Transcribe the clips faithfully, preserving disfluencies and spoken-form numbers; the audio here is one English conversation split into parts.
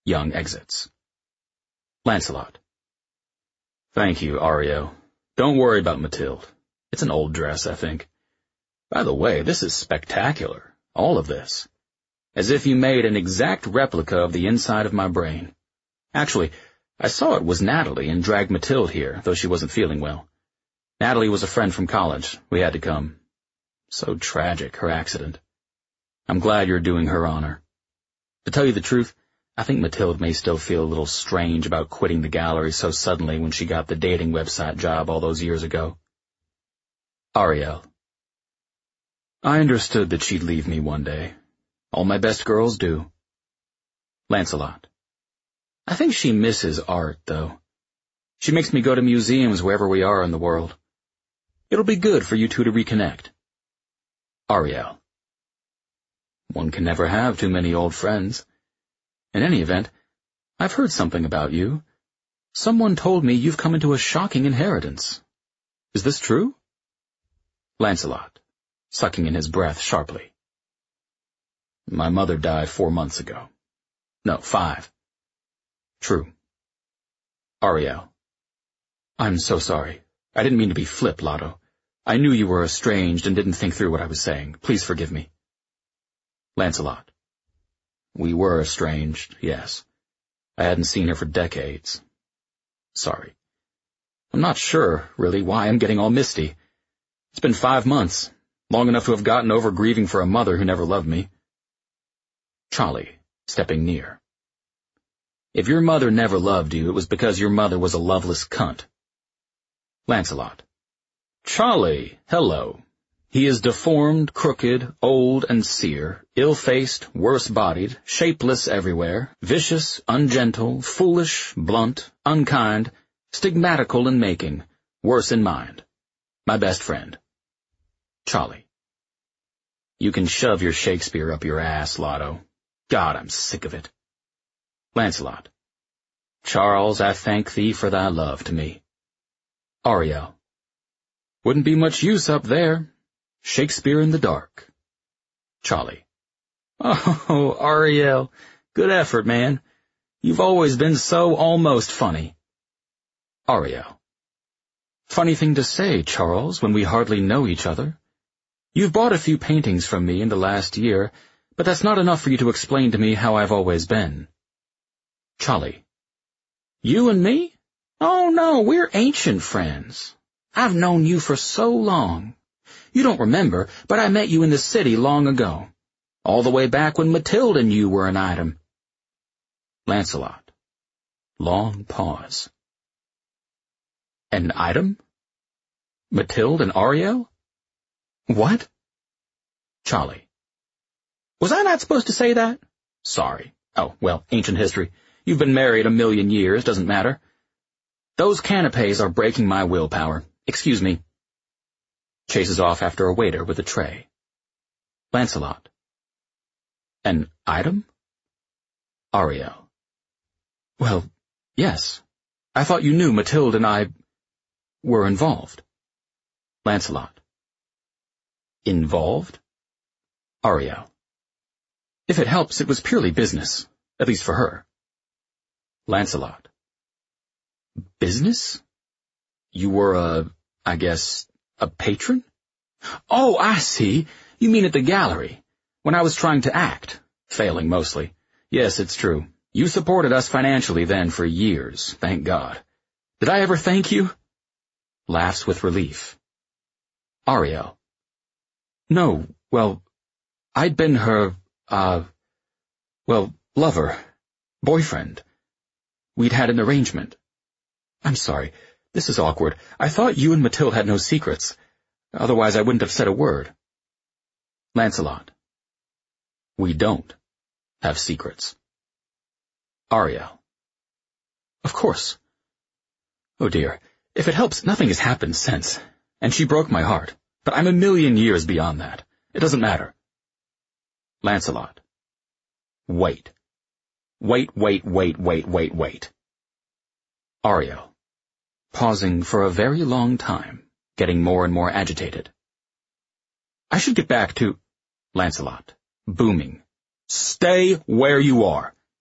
Young exits. Lancelot. Thank you, Ario. Don't worry about Mathilde. It's an old dress, I think. By the way, this is spectacular. All of this. As if you made an exact replica of the inside of my brain. Actually, I saw it was Natalie and dragged Mathilde here, though she wasn't feeling well. Natalie was a friend from college. We had to come. So tragic, her accident. I'm glad you're doing her honor. To tell you the truth, I think Mathilde may still feel a little strange about quitting the gallery so suddenly when she got the dating website job all those years ago. Ariel. I understood that she'd leave me one day. All my best girls do. Lancelot. I think she misses art, though. She makes me go to museums wherever we are in the world. It'll be good for you two to reconnect. Ariel. One can never have too many old friends. In any event, I've heard something about you. Someone told me you've come into a shocking inheritance. Is this true? Lancelot, sucking in his breath sharply. My mother died four months ago. No, five. True. Ariel. I'm so sorry. I didn't mean to be flip, Lotto. I knew you were estranged and didn't think through what I was saying. Please forgive me. Lancelot. We were estranged, yes. I hadn't seen her for decades. Sorry. I'm not sure, really, why I'm getting all misty. It's been five months, long enough to have gotten over grieving for a mother who never loved me. Charlie, stepping near. If your mother never loved you, it was because your mother was a loveless cunt. Lancelot. Charlie, hello. He is deformed, crooked, old, and sere, ill-faced, worse-bodied, shapeless everywhere, vicious, ungentle, foolish, blunt, unkind, stigmatical in making, worse in mind. My best friend. Charlie. You can shove your Shakespeare up your ass, Lotto. God, I'm sick of it. Lancelot. Charles, I thank thee for thy love to me. Ariel. Wouldn't be much use up there. Shakespeare in the dark. Charlie. Oh, Ariel, good effort, man. You've always been so almost funny. Ariel. Funny thing to say, Charles, when we hardly know each other. You've bought a few paintings from me in the last year, but that's not enough for you to explain to me how I've always been. Charlie. You and me? Oh, no, we're ancient friends. I've known you for so long. You don't remember, but I met you in the city long ago, all the way back when Mathilde and you were an item. Lancelot. Long pause. An item? Mathilde and Ariel? What? Charlie. Was I not supposed to say that? Sorry. Oh, well, ancient history. You've been married a million years, doesn't matter. Those canapes are breaking my willpower. Excuse me. Chases off after a waiter with a tray. Lancelot. An item? Ariel. Well, yes. I thought you knew Mathilde and I were involved. Lancelot. Involved? Ariel. If it helps, it was purely business, at least for her. Lancelot. Business? You were a, I guess, a patron? Oh, I see. You mean at the gallery, when I was trying to act, failing mostly. Yes, it's true. You supported us financially then for years, thank God. Did I ever thank you? Laughs with relief. Ariel. No, well, I'd been her, uh, well, lover, boyfriend. We'd had an arrangement. I'm sorry, this is awkward. I thought you and Mathilde had no secrets. Otherwise I wouldn't have said a word. Lancelot. We don't have secrets. Ariel. Of course. Oh dear, if it helps, nothing has happened since, and she broke my heart, but I'm a million years beyond that. It doesn't matter. Lancelot. Wait. Wait, wait, wait, wait, wait, wait. Ariel. Pausing for a very long time, getting more and more agitated. I should get back to... Lancelot. Booming. Stay where you are.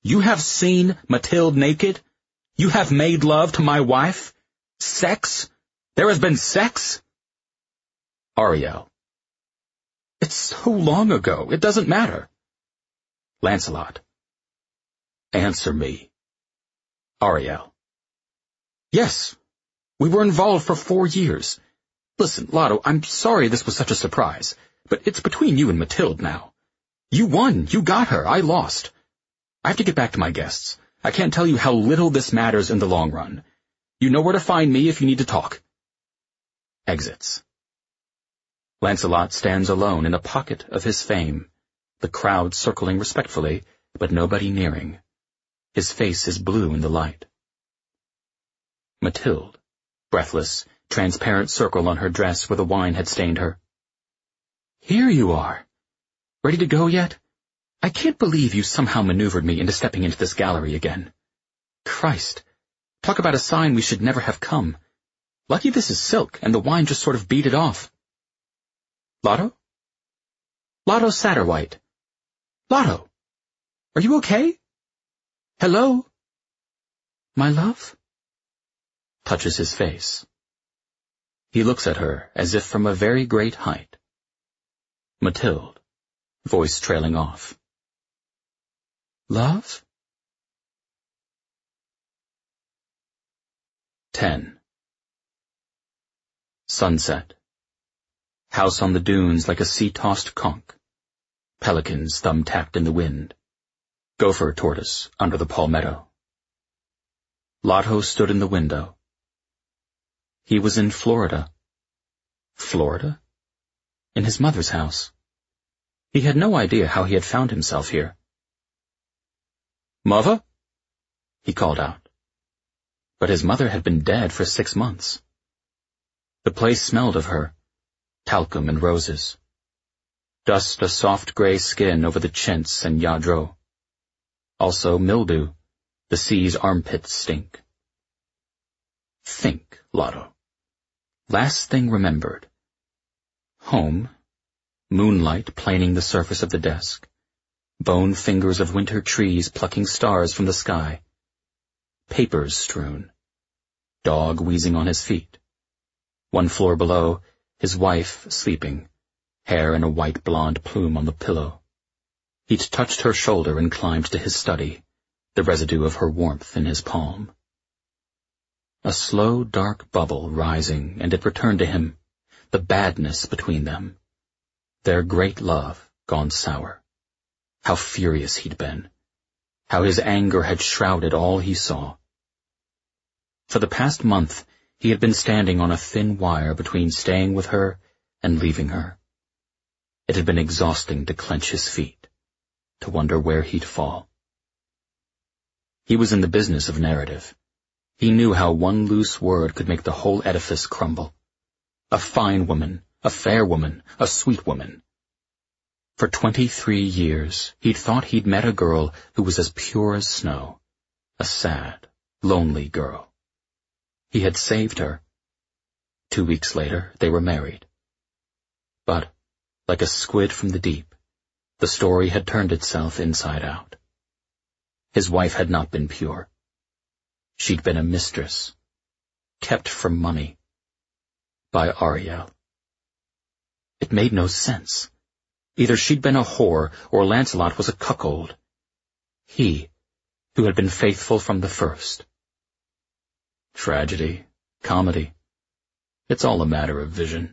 You have seen Mathilde naked? You have made love to my wife? Sex? There has been sex? Ariel. It's so long ago, it doesn't matter. Lancelot. Answer me. Ariel. Yes, we were involved for four years. Listen, Lotto, I'm sorry this was such a surprise, but it's between you and Mathilde now. You won, you got her, I lost. I have to get back to my guests. I can't tell you how little this matters in the long run. You know where to find me if you need to talk. Exits. Lancelot stands alone in a pocket of his fame, the crowd circling respectfully, but nobody nearing. His face is blue in the light. Mathilde, breathless, transparent circle on her dress where the wine had stained her. Here you are. Ready to go yet? I can't believe you somehow maneuvered me into stepping into this gallery again. Christ, talk about a sign we should never have come. Lucky this is silk, and the wine just sort of beat it off. Lotto? Lotto Satterwhite. Lotto, are you okay? Hello? My love? Touches his face. He looks at her as if from a very great height. Mathilde, voice trailing off. Love? Ten. Sunset. House on the dunes like a sea-tossed conch. Pelicans thumb-tacked in the wind. Gopher tortoise under the palmetto. Lotto stood in the window. He was in Florida. Florida? In his mother's house. He had no idea how he had found himself here. Mother? He called out. But his mother had been dead for six months. The place smelled of her, talcum and roses. Dust a soft gray skin over the chintz and yadro. Also mildew, the sea's armpits stink. Think, Lotto. Last thing remembered. Home, moonlight planing the surface of the desk, bone fingers of winter trees plucking stars from the sky, papers strewn, dog wheezing on his feet. One floor below, his wife sleeping, hair in a white blonde plume on the pillow. He'd touched her shoulder and climbed to his study, the residue of her warmth in his palm. A slow, dark bubble rising, and it returned to him, the badness between them. Their great love gone sour. How furious he'd been. How his anger had shrouded all he saw. For the past month, he had been standing on a thin wire between staying with her and leaving her. It had been exhausting to clench his feet, to wonder where he'd fall. He was in the business of narrative. He knew how one loose word could make the whole edifice crumble. A fine woman, a fair woman, a sweet woman. For twenty-three years, he'd thought he'd met a girl who was as pure as snow, a sad, lonely girl. He had saved her. Two weeks later, they were married. But, like a squid from the deep, the story had turned itself inside out. His wife had not been pure. She'd been a mistress, kept for money, by Ariel. It made no sense. Either she'd been a whore, or Lancelot was a cuckold. He, who had been faithful from the first. Tragedy, comedy, it's all a matter of vision.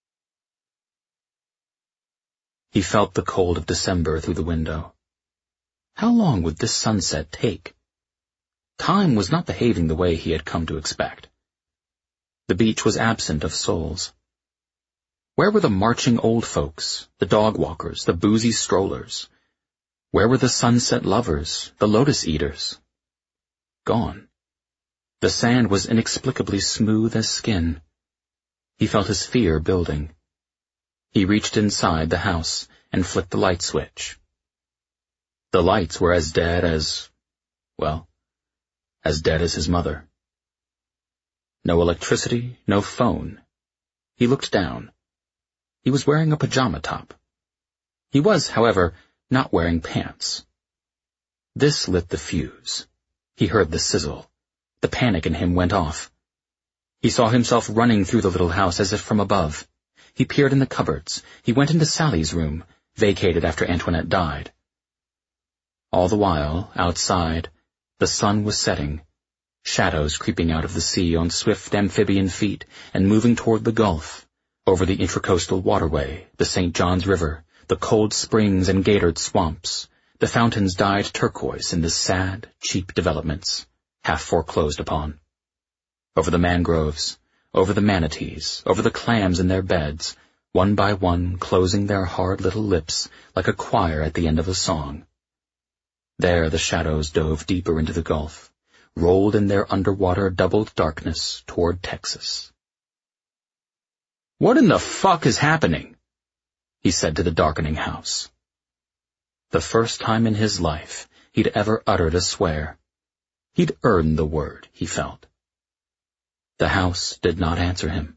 He felt the cold of December through the window. How long would this sunset take? Time was not behaving the way he had come to expect. The beach was absent of souls. Where were the marching old folks, the dog walkers, the boozy strollers? Where were the sunset lovers, the lotus eaters? Gone. The sand was inexplicably smooth as skin. He felt his fear building. He reached inside the house and flicked the light switch. The lights were as dead as, well, as dead as his mother. No electricity, no phone. He looked down. He was wearing a pajama top. He was, however, not wearing pants. This lit the fuse. He heard the sizzle. The panic in him went off. He saw himself running through the little house as if from above. He peered in the cupboards. He went into Sally's room, vacated after Antoinette died. All the while, outside, the sun was setting, shadows creeping out of the sea on swift amphibian feet and moving toward the Gulf, over the intracoastal waterway, the Saint Johns River, the cold springs and gatered swamps. The fountains dyed turquoise in the sad, cheap developments, half foreclosed upon. Over the mangroves, over the manatees, over the clams in their beds, one by one closing their hard little lips like a choir at the end of a song. There the shadows dove deeper into the Gulf, rolled in their underwater doubled darkness toward Texas. "What in the fuck is happening?" he said to the darkening house. The first time in his life he'd ever uttered a swear. He'd earned the word, he felt. The house did not answer him.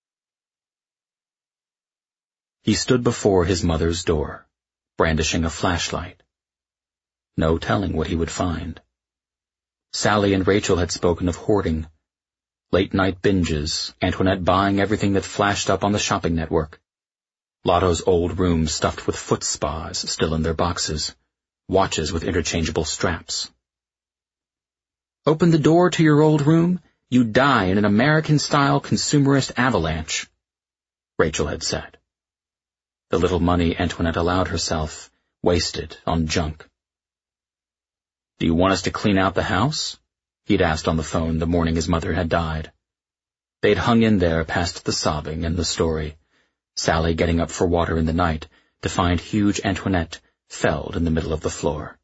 He stood before his mother's door, brandishing a flashlight. No telling what he would find. Sally and Rachel had spoken of hoarding. Late-night binges, Antoinette buying everything that flashed up on the shopping network. Lotto's old room stuffed with foot spas still in their boxes, watches with interchangeable straps. "Open the door to your old room, you die in an American-style consumerist avalanche," Rachel had said. The little money Antoinette allowed herself, wasted on junk. "Do you want us to clean out the house?" he'd asked on the phone the morning his mother had died. They'd hung in there past the sobbing and the story, Sally getting up for water in the night to find huge Antoinette felled in the middle of the floor.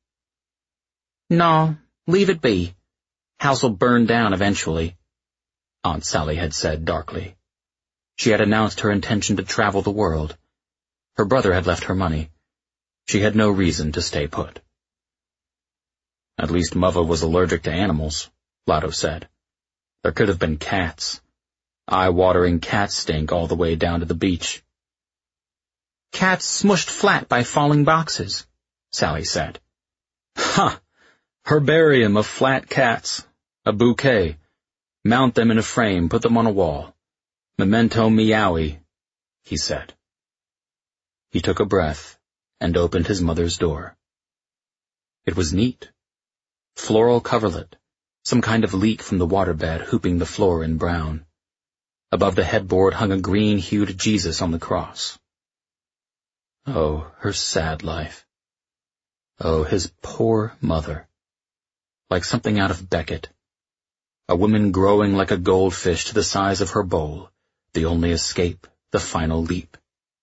"No, leave it be. House'll burn down eventually," Aunt Sally had said darkly. She had announced her intention to travel the world. Her brother had left her money. She had no reason to stay put. "At least Mother was allergic to animals," Lotto said. "There could have been cats. Eye-watering cat stink all the way down to the beach." "Cats smushed flat by falling boxes," Sally said. "Ha! Herbarium of flat cats. A bouquet. Mount them in a frame, put them on a wall. Memento meowie," he said. He took a breath and opened his mother's door. It was neat. Floral coverlet, some kind of leak from the waterbed hooping the floor in brown. Above the headboard hung a green-hued Jesus on the cross. Oh, her sad life. Oh, his poor mother. Like something out of Beckett. A woman growing like a goldfish to the size of her bowl, the only escape, the final leap.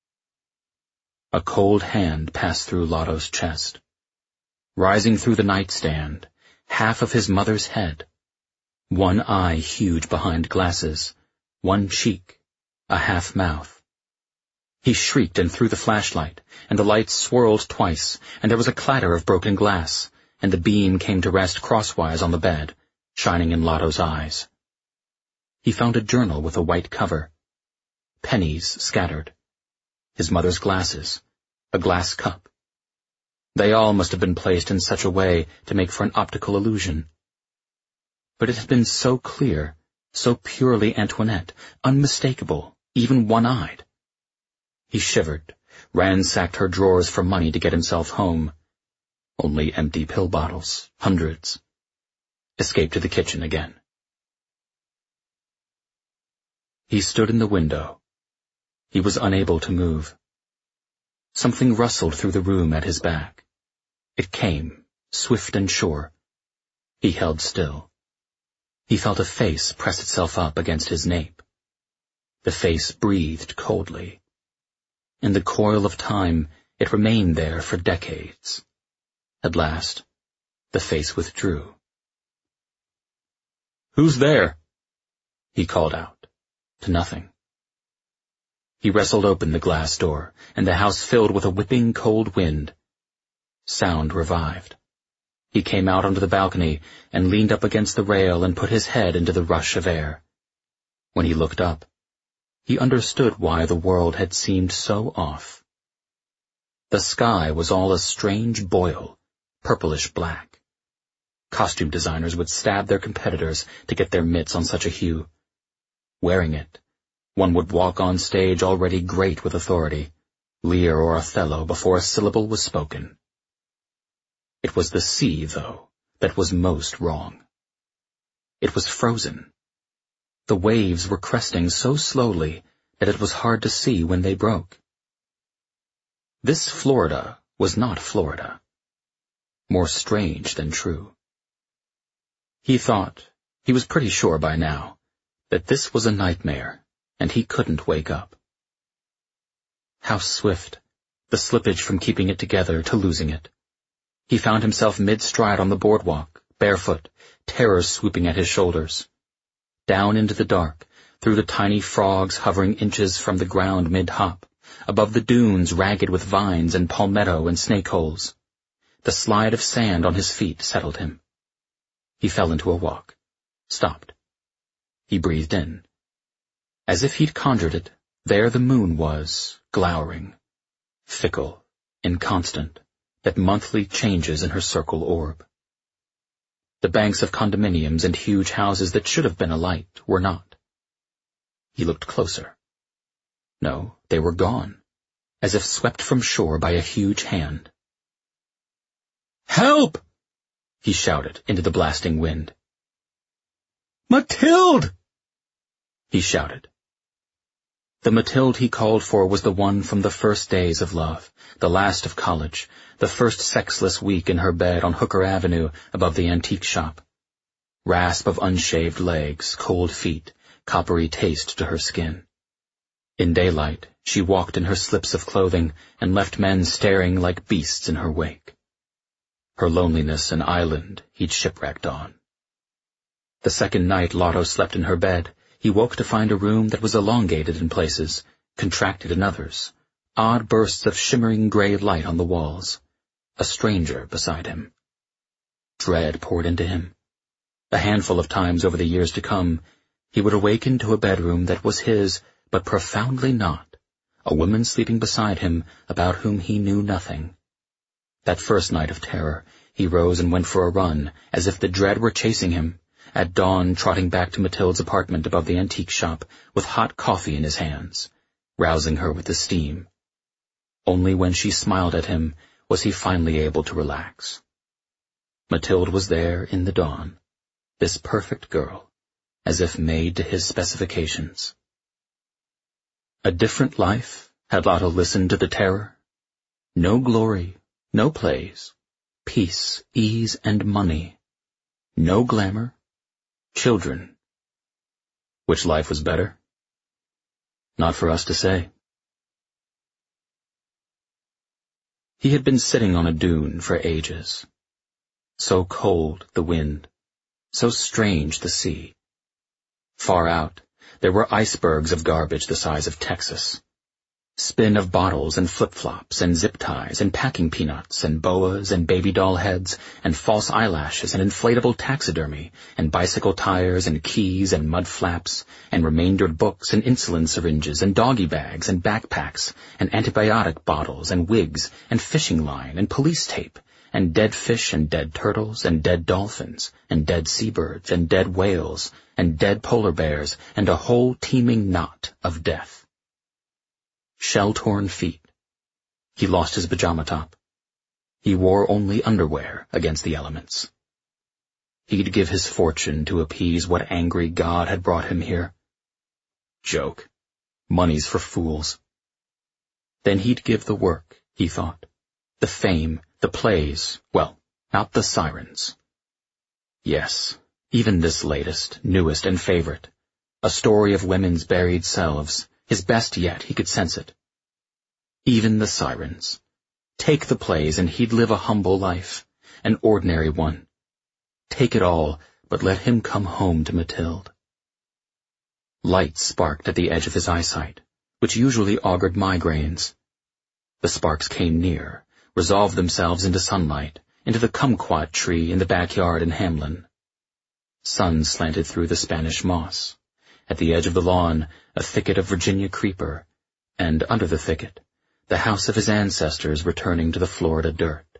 A cold hand passed through Lotto's chest. Rising through the nightstand, half of his mother's head. One eye huge behind glasses, one cheek, a half mouth. He shrieked and threw the flashlight, and the light swirled twice, and there was a clatter of broken glass, and the beam came to rest crosswise on the bed, shining in Lotto's eyes. He found a journal with a white cover. Pennies scattered. His mother's glasses. A glass cup. They all must have been placed in such a way to make for an optical illusion. But it had been so clear, so purely Antoinette, unmistakable, even one-eyed. He shivered, ransacked her drawers for money to get himself home. Only empty pill bottles, hundreds. Escaped to the kitchen again. He stood in the window. He was unable to move. Something rustled through the room at his back. It came, swift and sure. He held still. He felt a face press itself up against his nape. The face breathed coldly. In the coil of time, it remained there for decades. At last, the face withdrew. "Who's there?" he called out, to nothing. He wrestled open the glass door, and the house filled with a whipping cold wind. Sound revived. He came out onto the balcony and leaned up against the rail and put his head into the rush of air. When he looked up, he understood why the world had seemed so off. The sky was all a strange boil, purplish black. Costume designers would stab their competitors to get their mitts on such a hue. Wearing it, one would walk on stage already great with authority, Lear or Othello before a syllable was spoken. It was the sea, though, that was most wrong. It was frozen. The waves were cresting so slowly that it was hard to see when they broke. This Florida was not Florida. More strange than true. He thought, he was pretty sure by now, that this was a nightmare, and he couldn't wake up. How swift, the slippage from keeping it together to losing it. He found himself mid-stride on the boardwalk, barefoot, terror swooping at his shoulders. Down into the dark, through the tiny frogs hovering inches from the ground mid-hop, above the dunes ragged with vines and palmetto and snake-holes. The slide of sand on his feet settled him. He fell into a walk, stopped. He breathed in. As if he'd conjured it, there the moon was, glowering, fickle, inconstant, that monthly changes in her circle orb. The banks of condominiums and huge houses that should have been alight were not. He looked closer. No, they were gone, as if swept from shore by a huge hand. "Help!" he shouted into the blasting wind. "Mathilde!" he shouted. The Mathilde he called for was the one from the first days of love, the last of college, the first sexless week in her bed on Hooker Avenue above the antique shop. Rasp of unshaved legs, cold feet, coppery taste to her skin. In daylight, she walked in her slips of clothing and left men staring like beasts in her wake. Her loneliness an island he'd shipwrecked on. The second night Lotto slept in her bed, he woke to find a room that was elongated in places, contracted in others, odd bursts of shimmering gray light on the walls, a stranger beside him. Dread poured into him. A handful of times over the years to come, he would awaken to a bedroom that was his, but profoundly not, a woman sleeping beside him about whom he knew nothing. That first night of terror, he rose and went for a run, as if the dread were chasing him, at dawn trotting back to Mathilde's apartment above the antique shop with hot coffee in his hands, rousing her with the steam. Only when she smiled at him was he finally able to relax. Mathilde was there in the dawn, this perfect girl, as if made to his specifications. A different life had Lotto listened to the terror. No glory, no plays, peace, ease, and money. No glamour, children. Which life was better? Not for us to say. He had been sitting on a dune for ages. So cold the wind, so strange the sea. Far out, there were icebergs of garbage the size of Texas. Spin of bottles and flip-flops and zip ties and packing peanuts and boas and baby doll heads and false eyelashes and inflatable taxidermy and bicycle tires and keys and mud flaps and remaindered books and insulin syringes and doggy bags and backpacks and antibiotic bottles and wigs and fishing line and police tape and dead fish and dead turtles and dead dolphins and dead seabirds and dead whales and dead polar bears and a whole teeming knot of death. Shell-torn feet. He lost his pajama top. He wore only underwear against the elements. He'd give his fortune to appease what angry god had brought him here. Joke. Money's for fools. Then he'd give the work, he thought. The fame, the plays, well, not the sirens. Yes, even this latest, newest, and favorite. A story of women's buried selves. His best yet, he could sense it. Even the sirens. Take the plays and he'd live a humble life, an ordinary one. Take it all, but let him come home to Mathilde. Light sparked at the edge of his eyesight, which usually augured migraines. The sparks came near, resolved themselves into sunlight, into the kumquat tree in the backyard in Hamlin. Sun slanted through the Spanish moss. At the edge of the lawn, a thicket of Virginia creeper, and under the thicket, the house of his ancestors returning to the Florida dirt,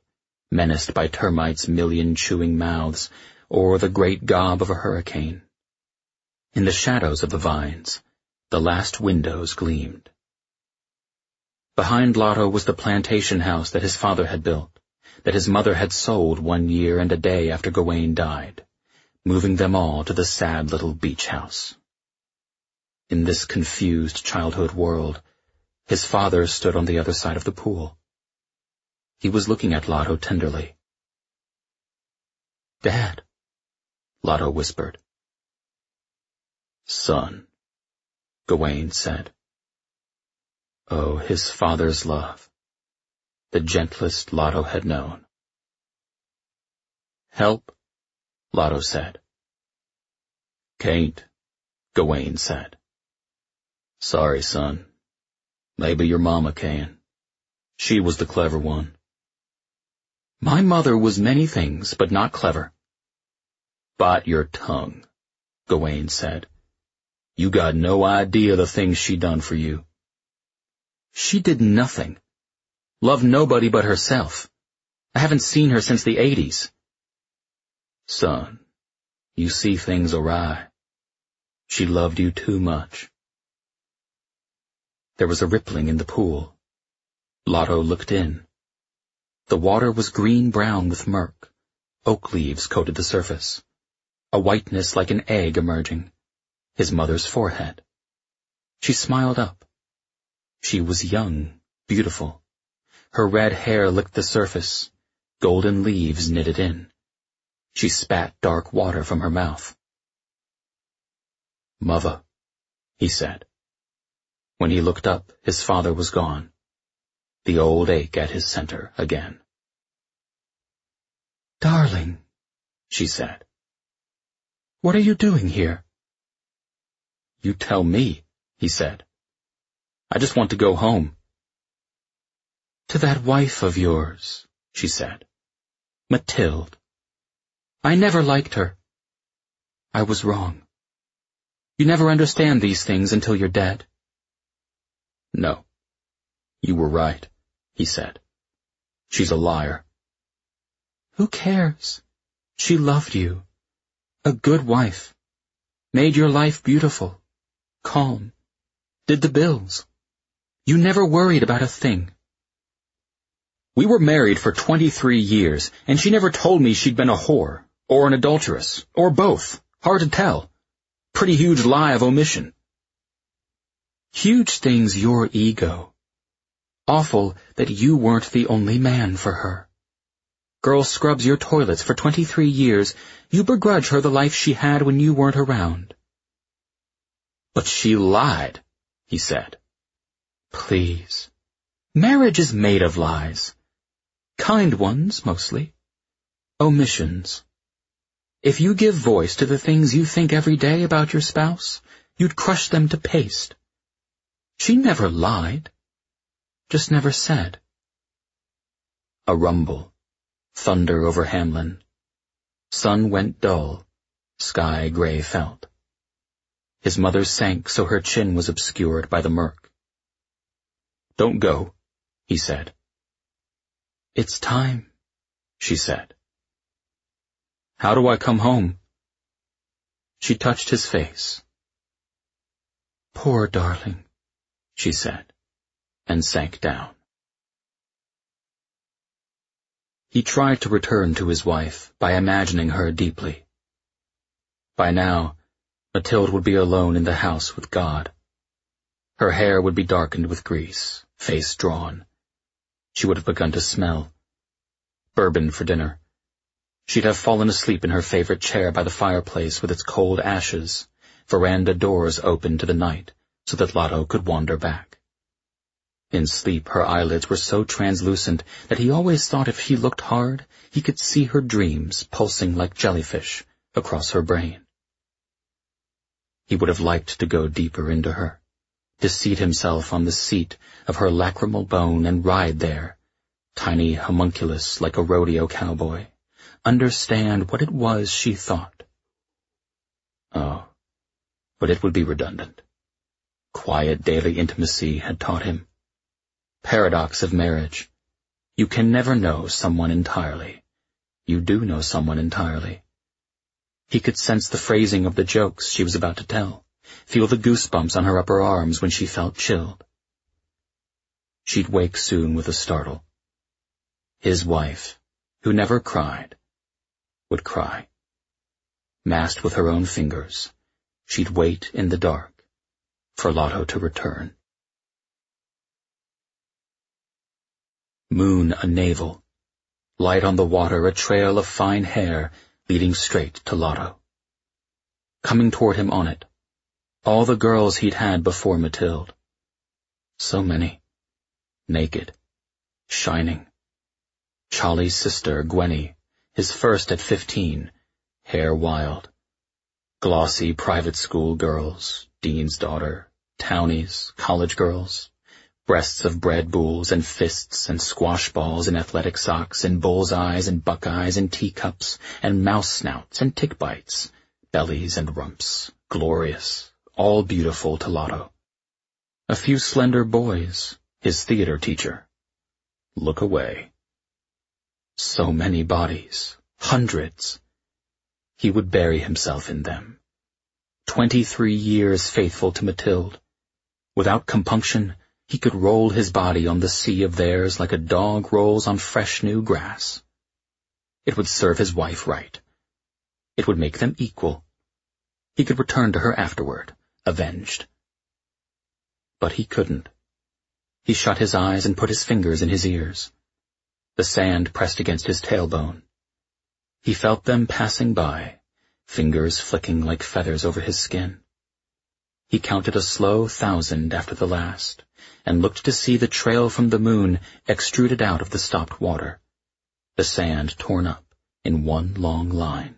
menaced by termites' million chewing mouths, or the great gob of a hurricane. In the shadows of the vines, the last windows gleamed. Behind Lotto was the plantation house that his father had built, that his mother had sold one year and a day after Gawain died, moving them all to the sad little beach house. In this confused childhood world, his father stood on the other side of the pool. He was looking at Lotto tenderly. "Dad," Lotto whispered. "Son," Gawain said. Oh, his father's love, the gentlest Lotto had known. "Help," Lotto said. "Can't," Gawain said. "Sorry, son. Maybe your mama can. She was the clever one." "My mother was many things, but not clever." "Bite your tongue," Gawain said. "You got no idea the things she done for you." "She did nothing. Loved nobody but herself. I haven't seen her since the eighties. "Son, you see things awry. She loved you too much." There was a rippling in the pool. Lotto looked in. The water was green-brown with murk. Oak leaves coated the surface. A whiteness like an egg emerging. His mother's forehead. She smiled up. She was young, beautiful. Her red hair licked the surface. Golden leaves knitted in. She spat dark water from her mouth. "Mother," he said. When he looked up, his father was gone. The old ache at his center again. "Darling," she said. "What are you doing here?" "You tell me," he said. "I just want to go home." "To that wife of yours," she said. "Mathilde. I never liked her. I was wrong. You never understand these things until you're dead." "No, you were right," he said. "She's a liar." "Who cares? She loved you. A good wife. Made your life beautiful. Calm. Did the bills. You never worried about a thing." "We were married for twenty-three years, and she never told me she'd been a whore, or an adulteress, or both. Hard to tell. Pretty huge lie of omission." "Huge thing's your ego. Awful that you weren't the only man for her. Girl scrubs your toilets for twenty-three years. You begrudge her the life she had when you weren't around." "But she lied," he said. "Please. Marriage is made of lies. Kind ones, mostly. Omissions. If you give voice to the things you think every day about your spouse, you'd crush them to paste. She never lied. Just never said." A rumble. Thunder over Hamlin. Sun went dull. Sky gray felt. His mother sank so her chin was obscured by the murk. "Don't go," he said. "It's time," she said. "How do I come home?" She touched his face. "Poor darling," she said, and sank down. He tried to return to his wife by imagining her deeply. By now, Mathilde would be alone in the house with God. Her hair would be darkened with grease, face drawn. She would have begun to smell. Bourbon for dinner. She'd have fallen asleep in her favorite chair by the fireplace with its cold ashes, veranda doors open to the night so that Lotto could wander back. In sleep, her eyelids were so translucent that he always thought if he looked hard, he could see her dreams pulsing like jellyfish across her brain. He would have liked to go deeper into her, to seat himself on the seat of her lacrimal bone and ride there, tiny homunculus like a rodeo cowboy, understand what it was she thought. Oh, but it would be redundant. Quiet daily intimacy had taught him. Paradox of marriage. You can never know someone entirely. You do know someone entirely. He could sense the phrasing of the jokes she was about to tell, feel the goosebumps on her upper arms when she felt chilled. She'd wake soon with a startle. His wife, who never cried, would cry. Masked with her own fingers, she'd wait in the dark for Lotto to return. Moon a navel, light on the water, a trail of fine hair leading straight to Lotto. Coming toward him on it, all the girls he'd had before Mathilde. So many. Naked. Shining. Charlie's sister, Gwenny, his first at fifteen, hair wild. Glossy private school girls, Dean's daughter, townies, college girls, breasts of bread bools and fists and squash balls and athletic socks and bullseyes and buckeyes and teacups and mouse snouts and tick bites, bellies and rumps, glorious, all beautiful to Lotto. A few slender boys, his theater teacher. Look away. So many bodies, hundreds. He would bury himself in them. Twenty-three years faithful to Mathilde. Without compunction, he could roll his body on the sea of theirs like a dog rolls on fresh new grass. It would serve his wife right. It would make them equal. He could return to her afterward, avenged. But he couldn't. He shut his eyes and put his fingers in his ears. The sand pressed against his tailbone. He felt them passing by, fingers flicking like feathers over his skin. He counted a slow thousand after the last, and looked to see the trail from the moon extruded out of the stopped water, the sand torn up in one long line.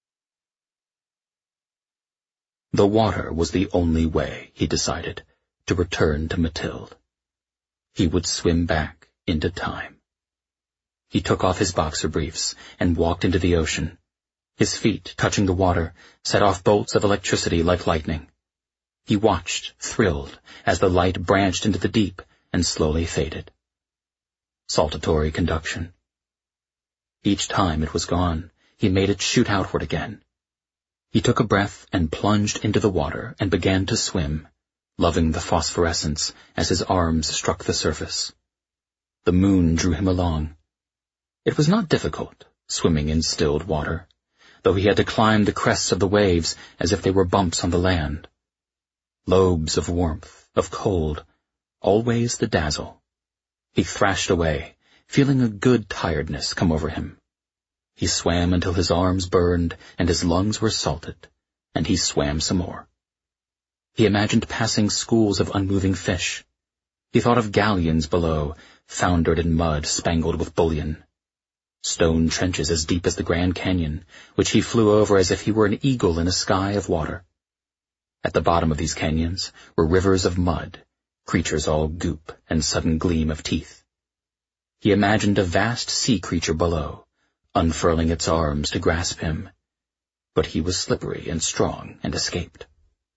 The water was the only way, he decided, to return to Mathilde. He would swim back into time. He took off his boxer briefs and walked into the ocean. His feet, touching the water, set off bolts of electricity like lightning. He watched, thrilled, as the light branched into the deep and slowly faded. Saltatory conduction. Each time it was gone, he made it shoot outward again. He took a breath and plunged into the water and began to swim, loving the phosphorescence as his arms struck the surface. The moon drew him along. It was not difficult, swimming in stilled water, though he had to climb the crests of the waves as if they were bumps on the land. Lobes of warmth, of cold, always the dazzle. He thrashed away, feeling a good tiredness come over him. He swam until his arms burned and his lungs were salted, and he swam some more. He imagined passing schools of unmoving fish. He thought of galleons below, foundered in mud spangled with bullion. Stone trenches as deep as the Grand Canyon, which he flew over as if he were an eagle in a sky of water. At the bottom of these canyons were rivers of mud, creatures all goop and sudden gleam of teeth. He imagined a vast sea creature below, unfurling its arms to grasp him, but he was slippery and strong and escaped.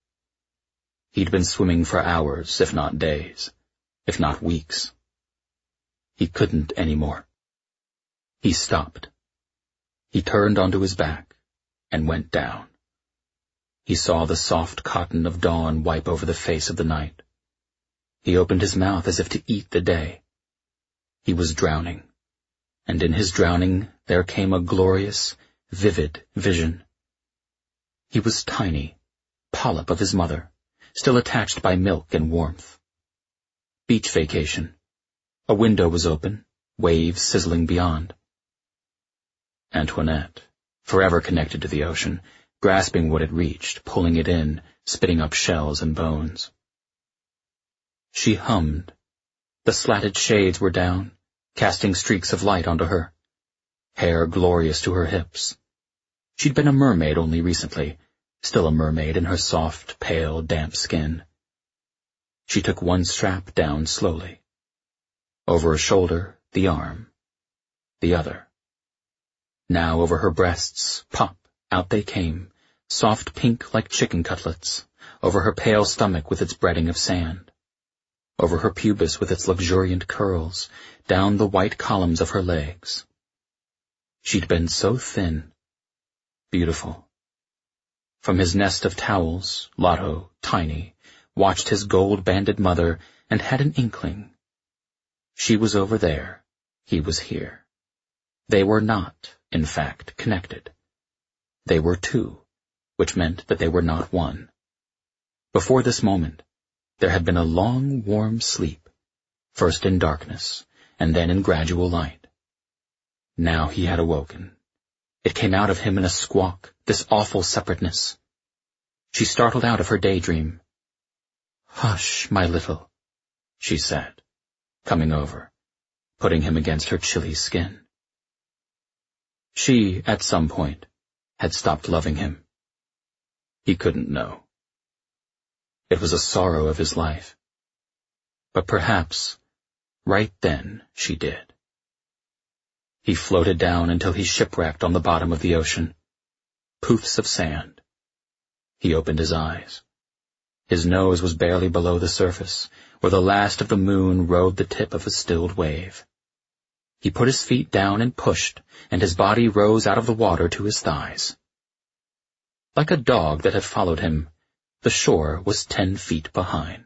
He'd been swimming for hours, if not days, if not weeks. He couldn't any more. He stopped. He turned onto his back and went down. He saw the soft cotton of dawn wipe over the face of the night. He opened his mouth as if to eat the day. He was drowning, and in his drowning there came a glorious, vivid vision. He was tiny, polyp of his mother, still attached by milk and warmth. Beach vacation. A window was open, waves sizzling beyond. Antoinette, forever connected to the ocean, grasping what it reached, pulling it in, spitting up shells and bones. She hummed. The slatted shades were down, casting streaks of light onto her. Hair glorious to her hips. She'd been a mermaid only recently, still a mermaid in her soft, pale, damp skin. She took one strap down slowly. Over her shoulder, the arm. The other. Now over her breasts, pop, out they came, soft pink like chicken cutlets, over her pale stomach with its breading of sand. over her pubis with its luxuriant curls, down the white columns of her legs. She'd been so thin, beautiful. From his nest of towels, Lotto, tiny, watched his gold-banded mother and had an inkling. She was over there, he was here. They were not, in fact, connected. They were two, which meant that they were not one. Before this moment, there had been a long, warm sleep, first in darkness, and then in gradual light. Now he had awoken. It came out of him in a squawk, this awful separateness. She startled out of her daydream. "Hush, my little," she said, coming over, putting him against her chilly skin. She, at some point, had stopped loving him. He couldn't know. It was a sorrow of his life. But perhaps, right then, she did. He floated down until he shipwrecked on the bottom of the ocean. Poofs of sand. He opened his eyes. His nose was barely below the surface, where the last of the moon rode the tip of a stilled wave. He put his feet down and pushed, and his body rose out of the water to his thighs. Like a dog that had followed him, the shore was ten feet behind.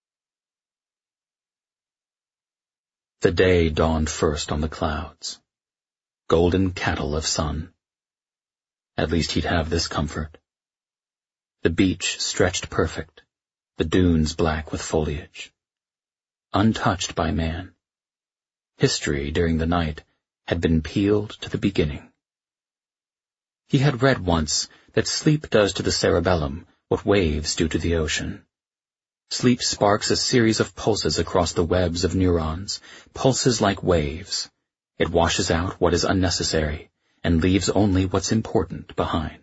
The day dawned first on the clouds. Golden cattle of sun. At least he'd have this comfort. The beach stretched perfect, the dunes black with foliage. Untouched by man. History, during the night, had been peeled to the beginning. He had read once that sleep does to the cerebellum what waves do to the ocean. Sleep sparks a series of pulses across the webs of neurons, pulses like waves. It washes out what is unnecessary and leaves only what's important behind.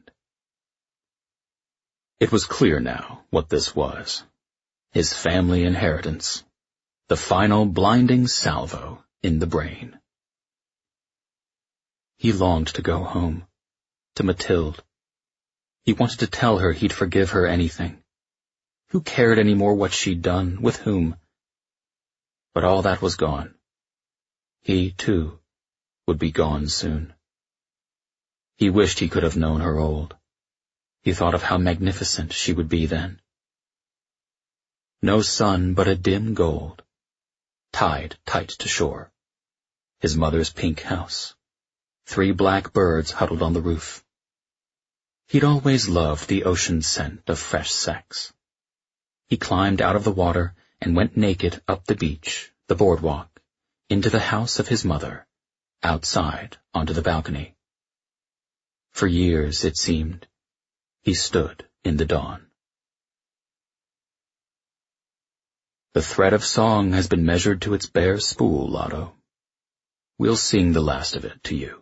It was clear now what this was. His family inheritance. The final blinding salvo in the brain. He longed to go home, to Mathilde. He wanted to tell her he'd forgive her anything. Who cared any more what she'd done, with whom? But all that was gone. He, too, would be gone soon. He wished he could have known her old. He thought of how magnificent she would be then. No sun but a dim gold, tied tight to shore. His mother's pink house. Three black birds huddled on the roof. He'd always loved the ocean scent of fresh sex. He climbed out of the water and went naked up the beach, the boardwalk, into the house of his mother, outside onto the balcony. For years, it seemed, he stood in the dawn. The thread of song has been measured to its bare spool, Lotto. We'll sing the last of it to you.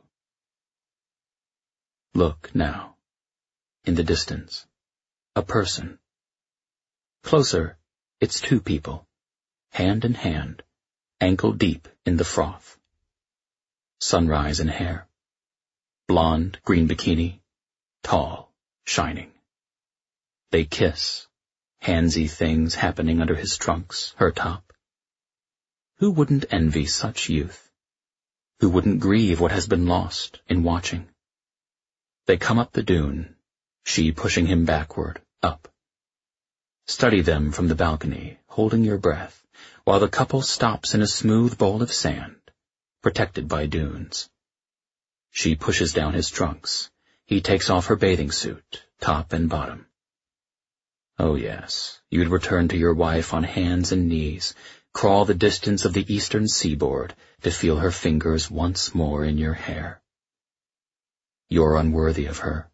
Look now. In the distance. A person. Closer, it's two people, hand in hand, ankle deep in the froth. Sunrise in hair. Blonde, green bikini, tall, shining. They kiss, handsy things happening under his trunks, her top. Who wouldn't envy such youth? Who wouldn't grieve what has been lost in watching? They come up the dune, she pushing him backward, up. Study them from the balcony, holding your breath, while the couple stops in a smooth bowl of sand, protected by dunes. She pushes down his trunks. He takes off her bathing suit, top and bottom. Oh yes, you'd return to your wife on hands and knees, crawl the distance of the eastern seaboard to feel her fingers once more in your hair. You're unworthy of her.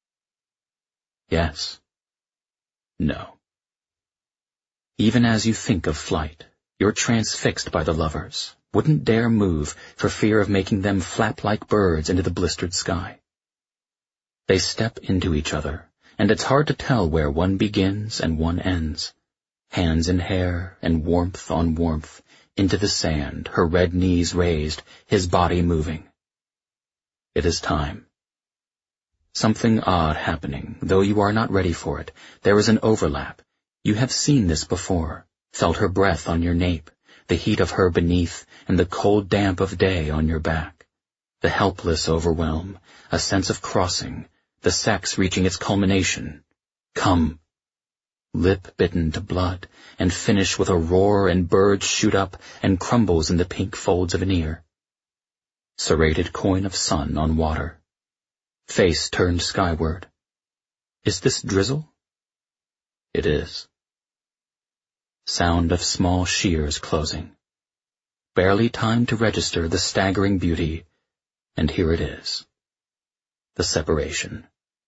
Yes. No. Even as you think of flight, you're transfixed by the lovers, wouldn't dare move for fear of making them flap like birds into the blistered sky. They step into each other, and it's hard to tell where one begins and one ends. Hands in hair and warmth on warmth, into the sand, her red knees raised, his body moving. It is time. Something odd happening, though you are not ready for it. There is an overlap. You have seen this before, felt her breath on your nape, the heat of her beneath, and the cold damp of day on your back. The helpless overwhelm, a sense of crossing, the sex reaching its culmination. Come. Lip bitten to blood, and finish with a roar, and birds shoot up and crumbles in the pink folds of an ear. Serrated coin of sun on water. Face turned skyward. Is this drizzle? It is. Sound of small shears closing. Barely time to register the staggering beauty, and here it is. The separation.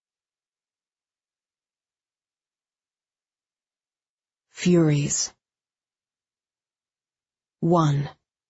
Furies. One.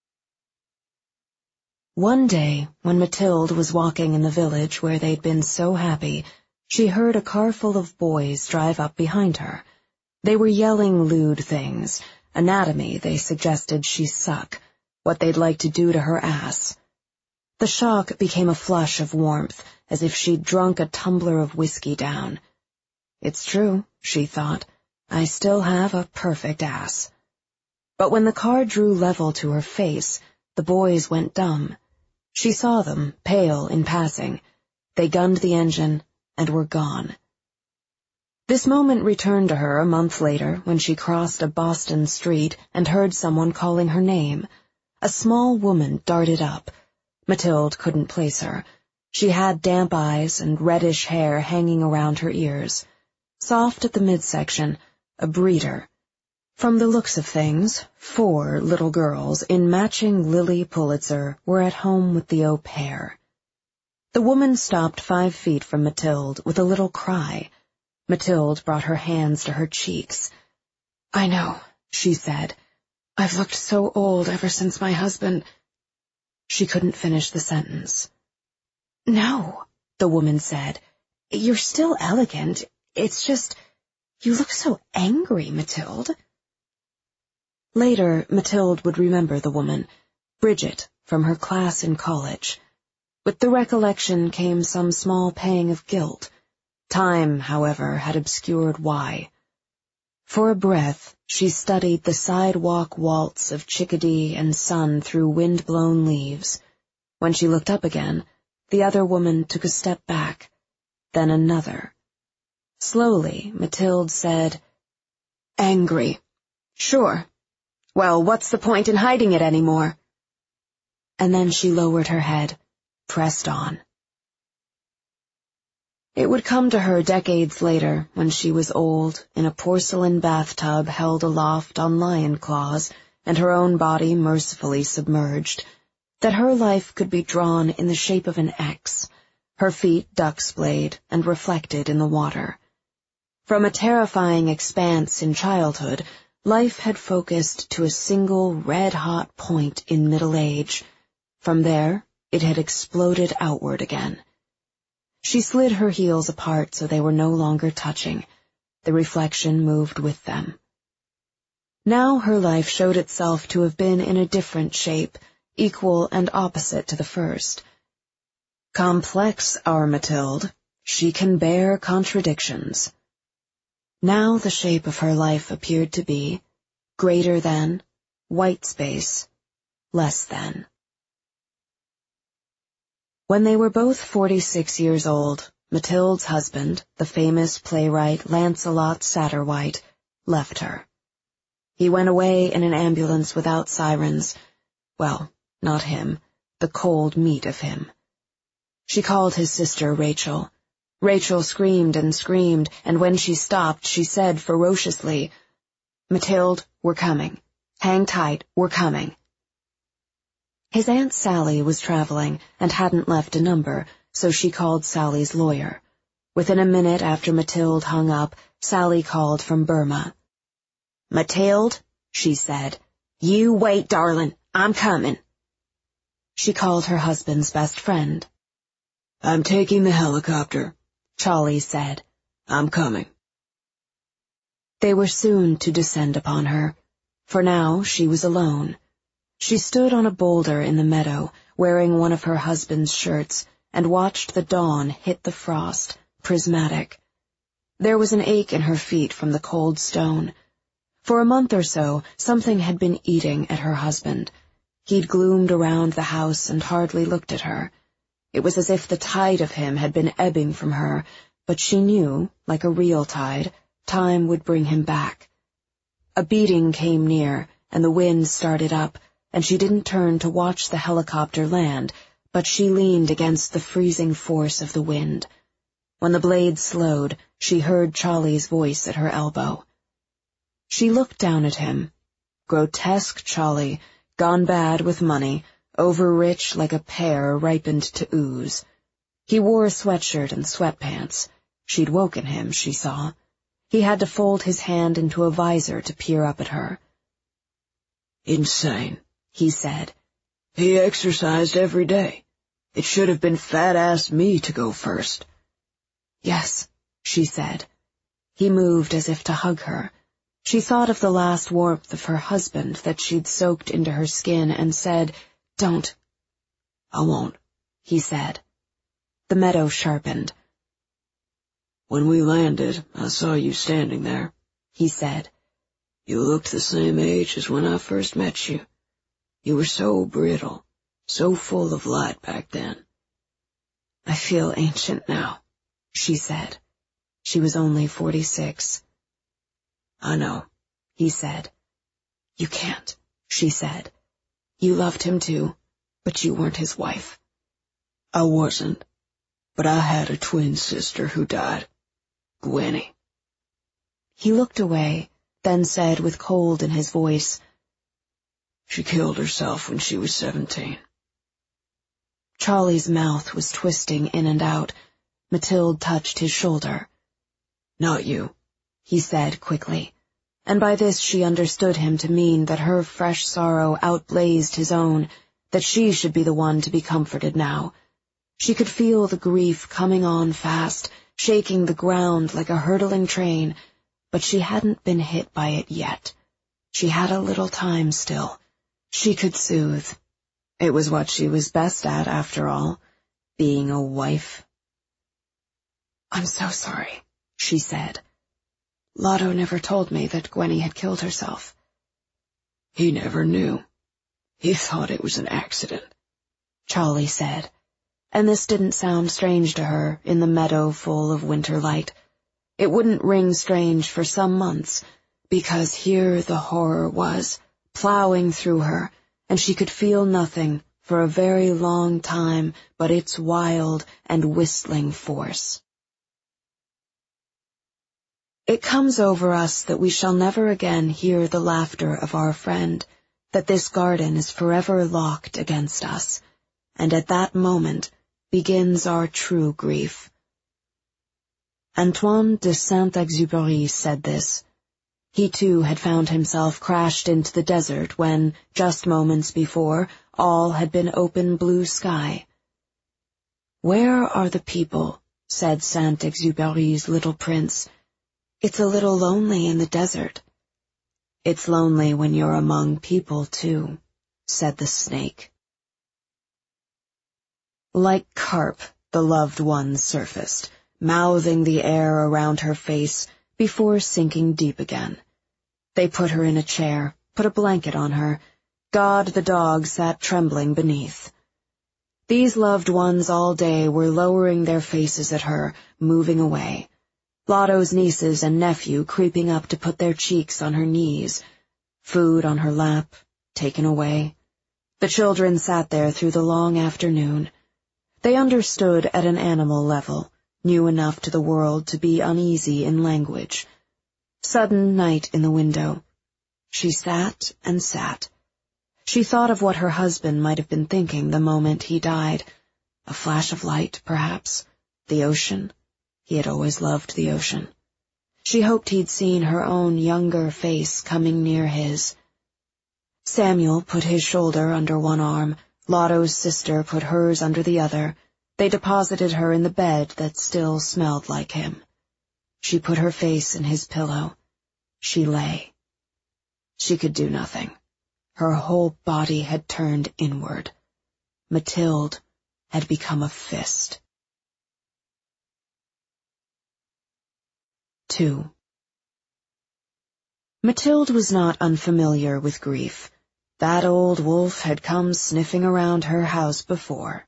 One day, when Mathilde was walking in the village where they'd been so happy, she heard a car full of boys drive up behind her. They were yelling lewd things, anatomy they suggested she suck, what they'd like to do to her ass. The shock became a flush of warmth, as if she'd drunk a tumbler of whiskey down. It's true, she thought. I still have a perfect ass. But when the car drew level to her face, the boys went dumb. She saw them, pale in passing. They gunned the engine and were gone. This moment returned to her a month later when she crossed a Boston street and heard someone calling her name. A small woman darted up. Mathilde couldn't place her. She had damp eyes and reddish hair hanging around her ears. Soft at the midsection, a breeder. From the looks of things, four little girls in matching Lily Pulitzer were at home with the au pair. The woman stopped five feet from Mathilde with a little cry. Mathilde brought her hands to her cheeks. "I know," she said. "I've looked so old ever since my husband—" She couldn't finish the sentence. "No," the woman said. "You're still elegant. It's just, you look so angry, Mathilde." Later, Mathilde would remember the woman, Bridget, from her class in college. With the recollection came some small pang of guilt. Time, however, had obscured why. For a breath, she studied the sidewalk waltz of chickadee and sun through wind-blown leaves. When she looked up again, the other woman took a step back, then another. Slowly, Mathilde said, "Angry. Sure. Well, what's the point in hiding it anymore?" And then she lowered her head, pressed on. It would come to her decades later, when she was old, in a porcelain bathtub held aloft on lion claws, and her own body mercifully submerged, that her life could be drawn in the shape of an X, her feet duck-splayed and reflected in the water. From a terrifying expanse in childhood, life had focused to a single red-hot point in middle age. From there, it had exploded outward again. She slid her heels apart so they were no longer touching. The reflection moved with them. Now her life showed itself to have been in a different shape, equal and opposite to the first. Complex, our Mathilde. She can bear contradictions. Now the shape of her life appeared to be greater than, white space, less than. When they were both forty-six years old, Mathilde's husband, the famous playwright Lancelot Satterwhite, left her. He went away in an ambulance without sirens. Well, not him, the cold meat of him. She called his sister Rachel. Rachel screamed and screamed, and when she stopped, she said ferociously, "Mathilde, we're coming. Hang tight, we're coming." His Aunt Sally was traveling and hadn't left a number, so she called Sally's lawyer. Within a minute after Mathilde hung up, Sally called from Burma. "Mathilde," she said, "you wait, darling, I'm coming." She called her husband's best friend. "I'm taking the helicopter," Charlie said. "I'm coming." They were soon to descend upon her, for now she was alone. She stood on a boulder in the meadow, wearing one of her husband's shirts, and watched the dawn hit the frost, prismatic. There was an ache in her feet from the cold stone. For a month or so, something had been eating at her husband. He'd gloomed around the house and hardly looked at her. It was as if the tide of him had been ebbing from her, but she knew, like a real tide, time would bring him back. A beating came near, and the wind started up, and she didn't turn to watch the helicopter land, but she leaned against the freezing force of the wind. When the blade slowed, she heard Charlie's voice at her elbow. She looked down at him. Grotesque Charlie, gone bad with money, over-rich like a pear ripened to ooze. He wore a sweatshirt and sweatpants. She'd woken him, she saw. He had to fold his hand into a visor to peer up at her. "Insane," he said. "He exercised every day. It should have been fat-ass me to go first." "Yes," she said. He moved as if to hug her. She thought of the last warmth of her husband that she'd soaked into her skin and said, "Don't." "I won't," he said. The meadow sharpened. "When we landed, I saw you standing there," he said. "You looked the same age as when I first met you. You were so brittle, so full of light back then." "I feel ancient now," she said. She was only forty-six. "I know," he said. "You can't," she said. "You loved him too, but you weren't his wife." "I wasn't, but I had a twin sister who died. Gwenny." He looked away, then said with cold in his voice, "She killed herself when she was seventeen." Charlie's mouth was twisting in and out. Mathilde touched his shoulder. "Not you," he said quickly, and by this she understood him to mean that her fresh sorrow outblazed his own, that she should be the one to be comforted now. She could feel the grief coming on fast, shaking the ground like a hurtling train, but she hadn't been hit by it yet. She had a little time still. She could soothe. It was what she was best at, after all, being a wife. "I'm so sorry," she said. "Lotto never told me that Gwenny had killed herself." "He never knew. He thought it was an accident," Charlie said, and this didn't sound strange to her in the meadow full of winter light. It wouldn't ring strange for some months, because here the horror was, plowing through her, and she could feel nothing for a very long time but its wild and whistling force. It comes over us that we shall never again hear the laughter of our friend, that this garden is forever locked against us, and at that moment begins our true grief. Antoine de Saint-Exupéry said this. He too had found himself crashed into the desert when, just moments before, all had been open blue sky. "Where are the people?" said Saint-Exupéry's little prince. "It's a little lonely in the desert." "It's lonely when you're among people, too," said the snake. Like carp, the loved one surfaced, mouthing the air around her face before sinking deep again. They put her in a chair, put a blanket on her. God the dog sat trembling beneath. These loved ones all day were lowering their faces at her, moving away. Lotto's nieces and nephew creeping up to put their cheeks on her knees. Food on her lap, taken away. The children sat there through the long afternoon. They understood at an animal level, knew enough to the world to be uneasy in language. Sudden night in the window. She sat and sat. She thought of what her husband might have been thinking the moment he died. A flash of light, perhaps. The ocean. He had always loved the ocean. She hoped he'd seen her own younger face coming near his. Samuel put his shoulder under one arm. Lotto's sister put hers under the other. They deposited her in the bed that still smelled like him. She put her face in his pillow. She lay. She could do nothing. Her whole body had turned inward. Mathilde had become a fist. Two. Mathilde was not unfamiliar with grief. That old wolf had come sniffing around her house before.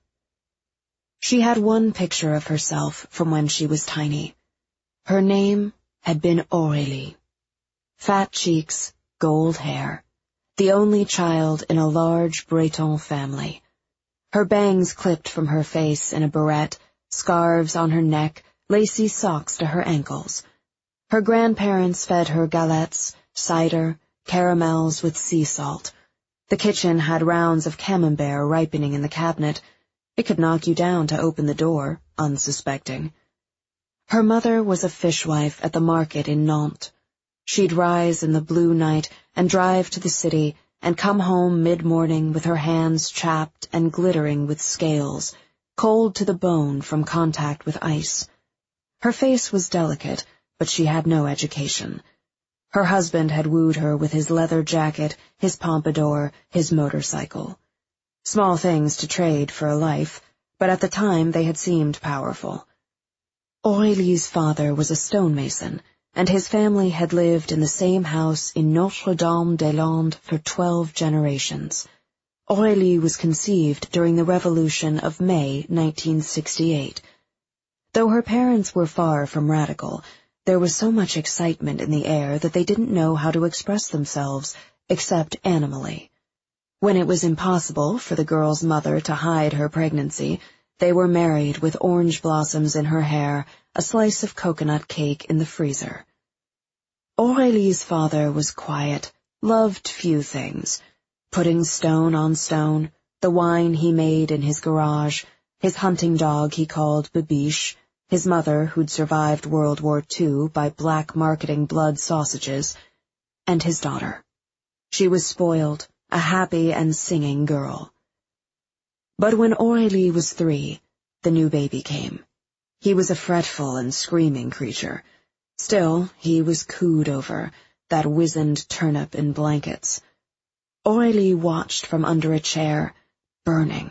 She had one picture of herself from when she was tiny. Her name had been Aurélie. Fat cheeks, gold hair, the only child in a large Breton family. Her bangs clipped from her face in a barrette, scarves on her neck, lacy socks to her ankles. Her grandparents fed her galettes, cider, caramels with sea salt. The kitchen had rounds of camembert ripening in the cabinet. It could knock you down to open the door, unsuspecting. Her mother was a fishwife at the market in Nantes. She'd rise in the blue night and drive to the city and come home mid-morning with her hands chapped and glittering with scales, cold to the bone from contact with ice. Her face was delicate, but she had no education. Her husband had wooed her with his leather jacket, his pompadour, his motorcycle. Small things to trade for a life, but at the time they had seemed powerful. Aurélie's father was a stonemason, and his family had lived in the same house in Notre-Dame-des-Landes for twelve generations. Aurélie was conceived during the Revolution of May nineteen sixty-eight. Though her parents were far from radical, there was so much excitement in the air that they didn't know how to express themselves, except animally. When it was impossible for the girl's mother to hide her pregnancy, they were married with orange blossoms in her hair, a slice of coconut cake in the freezer. Aurélie's father was quiet, loved few things. Putting stone on stone, the wine he made in his garage, his hunting dog he called Babiche, his mother who'd survived World War Two by black marketing blood sausages, and his daughter. She was spoiled, a happy and singing girl. But when Aurélie was three, the new baby came. He was a fretful and screaming creature. Still, he was cooed over, that wizened turnip in blankets. Aurélie watched from under a chair, burning.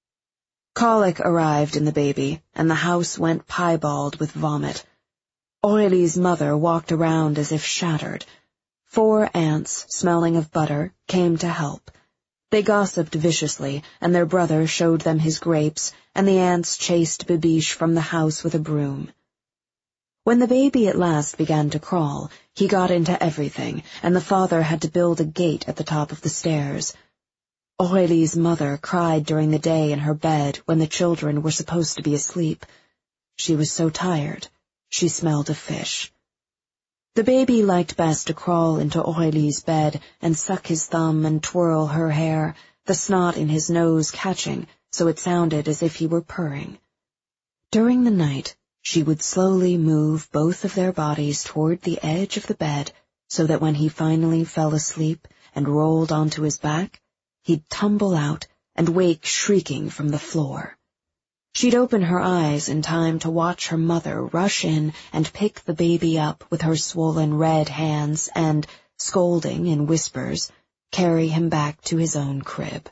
Colic arrived in the baby, and the house went piebald with vomit. Aurélie's mother walked around as if shattered. Four aunts, smelling of butter, came to help. They gossiped viciously, and their brother showed them his grapes, and the aunts chased Babiche from the house with a broom. When the baby at last began to crawl, he got into everything, and the father had to build a gate at the top of the stairs. Aurélie's mother cried during the day in her bed when the children were supposed to be asleep. She was so tired, she smelled of fish. The baby liked best to crawl into Aurélie's bed and suck his thumb and twirl her hair, the snot in his nose catching, so it sounded as if he were purring. During the night, she would slowly move both of their bodies toward the edge of the bed so that when he finally fell asleep and rolled onto his back, he'd tumble out and wake shrieking from the floor. She'd open her eyes in time to watch her mother rush in and pick the baby up with her swollen red hands and, scolding in whispers, carry him back to his own crib.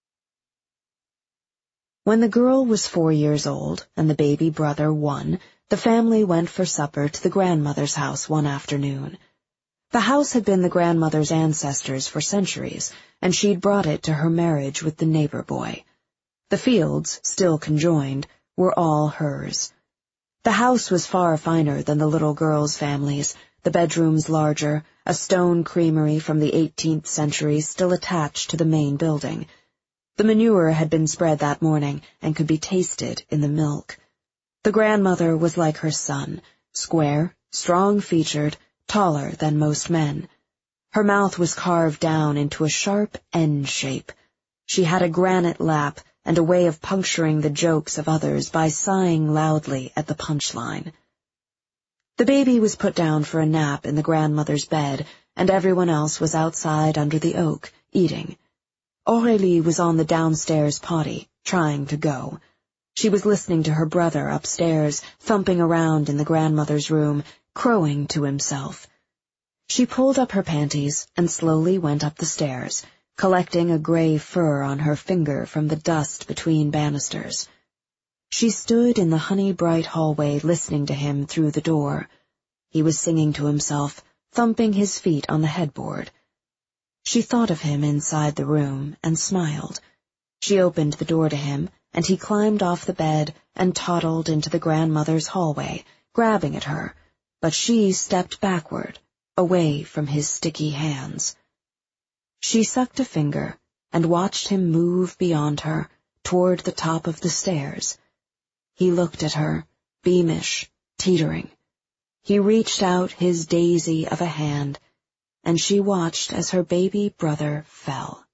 When the girl was four years old and the baby brother one, the family went for supper to the grandmother's house one afternoon. The house had been the grandmother's ancestors for centuries, and she'd brought it to her marriage with the neighbor boy. The fields, still conjoined, were all hers. The house was far finer than the little girls' families, the bedrooms larger, a stone creamery from the eighteenth century still attached to the main building. The manure had been spread that morning and could be tasted in the milk. The grandmother was like her son, square, strong-featured, taller than most men. Her mouth was carved down into a sharp N shape. She had a granite lap and a way of puncturing the jokes of others by sighing loudly at the punchline. The baby was put down for a nap in the grandmother's bed, and everyone else was outside under the oak, eating. Aurélie was on the downstairs potty, trying to go. She was listening to her brother upstairs, thumping around in the grandmother's room, crowing to himself. She pulled up her panties and slowly went up the stairs, collecting a gray fur on her finger from the dust between banisters. She stood in the honey-bright hallway listening to him through the door. He was singing to himself, thumping his feet on the headboard. She thought of him inside the room and smiled. She opened the door to him, and he climbed off the bed and toddled into the grandmother's hallway, grabbing at her, but she stepped backward, away from his sticky hands. She sucked a finger and watched him move beyond her, toward the top of the stairs. He looked at her, beamish, teetering. He reached out his daisy of a hand, and she watched as her baby brother fell.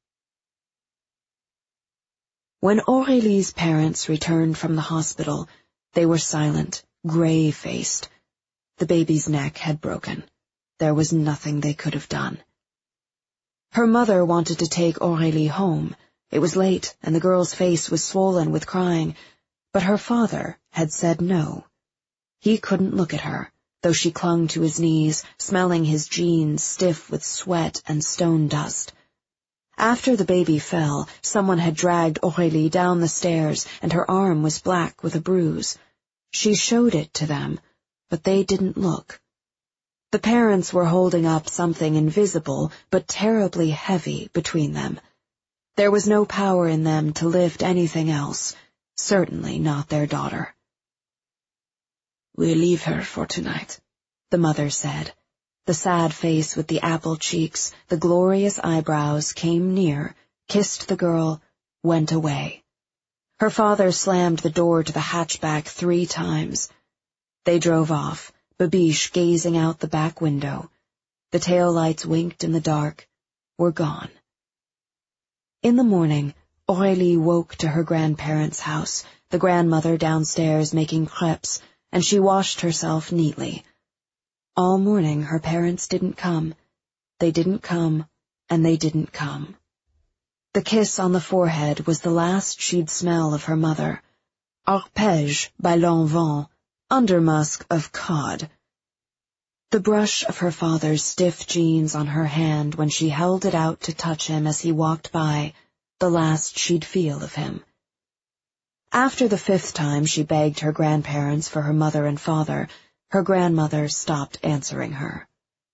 When Aurélie's parents returned from the hospital, they were silent, gray-faced. The baby's neck had broken. There was nothing they could have done. Her mother wanted to take Aurélie home. It was late, and the girl's face was swollen with crying, but her father had said no. He couldn't look at her, though she clung to his knees, smelling his jeans stiff with sweat and stone dust. After the baby fell, someone had dragged Aurélie down the stairs, and her arm was black with a bruise. She showed it to them, but they didn't look. The parents were holding up something invisible but terribly heavy between them. There was no power in them to lift anything else, certainly not their daughter. "We'll leave her for tonight," the mother said. The sad face with the apple cheeks, the glorious eyebrows came near, kissed the girl, went away. Her father slammed the door to the hatchback three times. They drove off, Babiche gazing out the back window. The taillights winked in the dark, were gone. In the morning, Aurélie woke to her grandparents' house, the grandmother downstairs making crepes, and she washed herself neatly. All morning her parents didn't come. They didn't come, and they didn't come. The kiss on the forehead was the last she'd smell of her mother. Arpège by Lanvin, undermusk of cod. The brush of her father's stiff jeans on her hand when she held it out to touch him as he walked by, the last she'd feel of him. After the fifth time she begged her grandparents for her mother and father, her grandmother stopped answering her.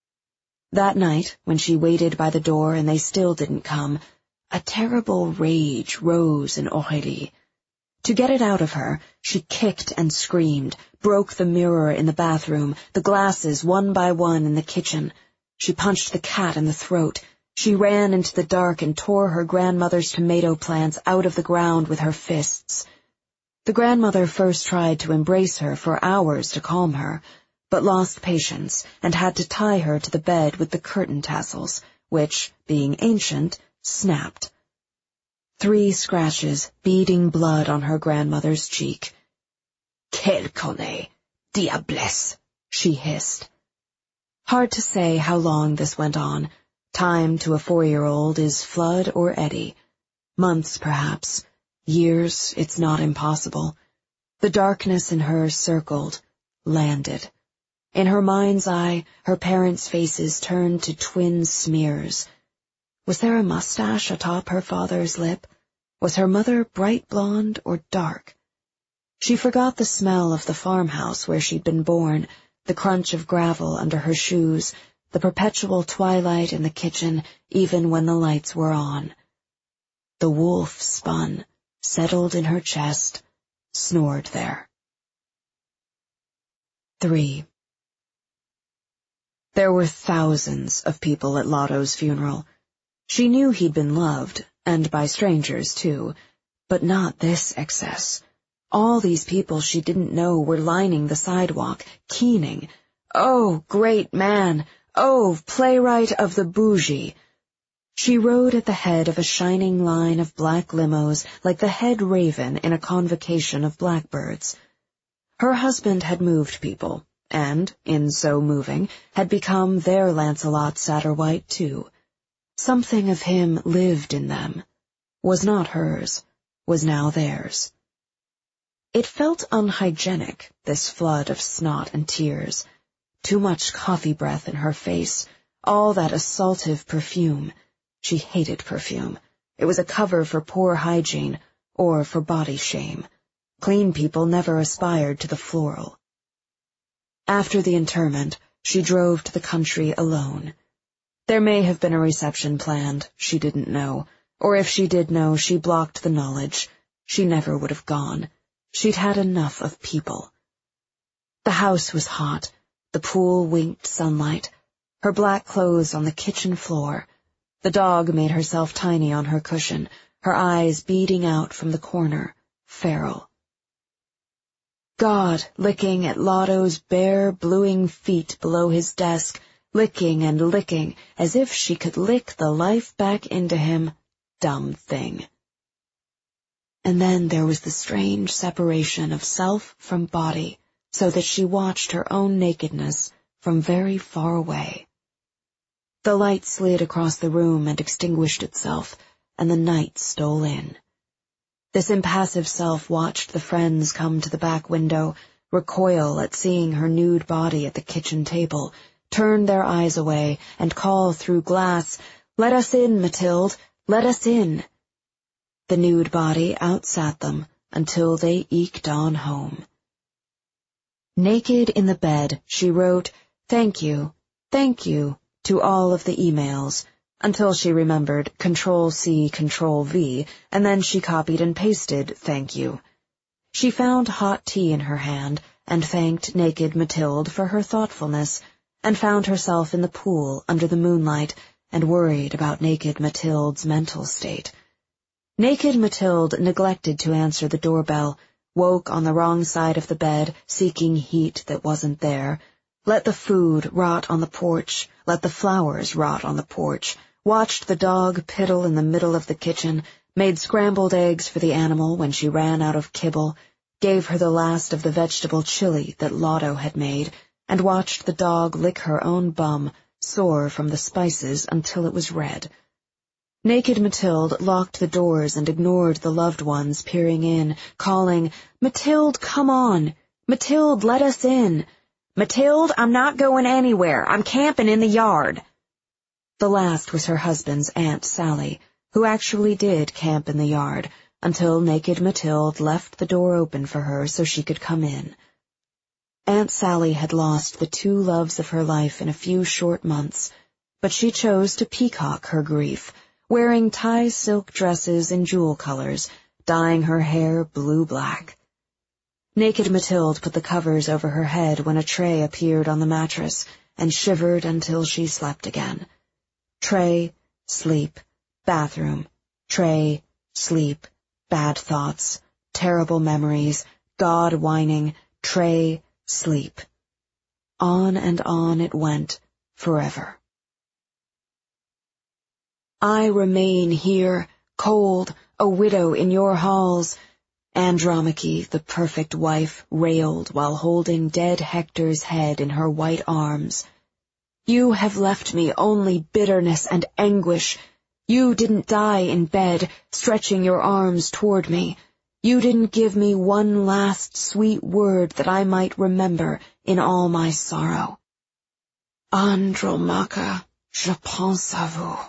That night, when she waited by the door and they still didn't come, a terrible rage rose in Aurélie. To get it out of her, she kicked and screamed, broke the mirror in the bathroom, the glasses one by one in the kitchen. She punched the cat in the throat. She ran into the dark and tore her grandmother's tomato plants out of the ground with her fists. The grandmother first tried to embrace her for hours to calm her, but lost patience and had to tie her to the bed with the curtain tassels, which, being ancient, snapped. Three scratches, beading blood on her grandmother's cheek. "Quelle conne, diablesse," she hissed. Hard to say how long this went on. Time to a four-year-old is flood or eddy. Months, perhaps. Years, it's not impossible. The darkness in her circled, landed. In her mind's eye, her parents' faces turned to twin smears. Was there a mustache atop her father's lip? Was her mother bright blonde or dark? She forgot the smell of the farmhouse where she'd been born, the crunch of gravel under her shoes, the perpetual twilight in the kitchen, even when the lights were on. The wolf spun, settled in her chest, snored there. Three. There were thousands of people at Lotto's funeral. She knew he'd been loved, and by strangers, too, but not this excess. All these people she didn't know were lining the sidewalk, keening. Oh, great man! Oh, playwright of the bougie! She rode at the head of a shining line of black limos like the head raven in a convocation of blackbirds. Her husband had moved people, and, in so moving, had become their Lancelot Satterwhite, too. Something of him lived in them. Was not hers, was now theirs. It felt unhygienic, this flood of snot and tears. Too much coffee breath in her face, all that assaultive perfume. She hated perfume. It was a cover for poor hygiene, or for body shame. Clean people never aspired to the floral. After the interment, she drove to the country alone. There may have been a reception planned, she didn't know, or if she did know, she blocked the knowledge. She never would have gone. She'd had enough of people. The house was hot. The pool winked sunlight. Her black clothes on the kitchen floor. The dog made herself tiny on her cushion, her eyes beading out from the corner, feral. God licking at Lotto's bare, bluing feet below his desk, licking and licking as if she could lick the life back into him. Dumb thing. And then there was the strange separation of self from body, so that she watched her own nakedness from very far away. The light slid across the room and extinguished itself, and the night stole in. This impassive self watched the friends come to the back window, recoil at seeing her nude body at the kitchen table, turn their eyes away, and call through glass, "Let us in, Mathilde, let us in." The nude body outsat them until they eked on home. Naked in the bed, she wrote, "Thank you, thank you," to all of the emails, until she remembered Control C, Control V, and then she copied and pasted, "Thank you." She found hot tea in her hand, and thanked naked Mathilde for her thoughtfulness, and found herself in the pool under the moonlight, and worried about naked Mathilde's mental state. Naked Mathilde neglected to answer the doorbell, woke on the wrong side of the bed, seeking heat that wasn't there, let the food rot on the porch, let the flowers rot on the porch, watched the dog piddle in the middle of the kitchen, made scrambled eggs for the animal when she ran out of kibble, gave her the last of the vegetable chili that Lotto had made, and watched the dog lick her own bum, sore from the spices until it was red. Naked Mathilde locked the doors and ignored the loved ones peering in, calling, "Mathilde, come on! Mathilde, let us in! Mathilde, I'm not going anywhere. I'm camping in the yard." The last was her husband's Aunt Sally, who actually did camp in the yard, until naked Mathilde left the door open for her so she could come in. Aunt Sally had lost the two loves of her life in a few short months, but she chose to peacock her grief, wearing tie silk dresses in jewel colors, dyeing her hair blue-black. Naked Mathilde put the covers over her head when a tray appeared on the mattress, and shivered until she slept again. Tray, sleep, bathroom, tray, sleep, bad thoughts, terrible memories, God whining, tray, sleep. On and on it went, forever. I remain here, cold, a widow in your halls. Andromache, the perfect wife, railed while holding dead Hector's head in her white arms. You have left me only bitterness and anguish. You didn't die in bed, stretching your arms toward me. You didn't give me one last sweet word that I might remember in all my sorrow. Andromache, je pense à vous.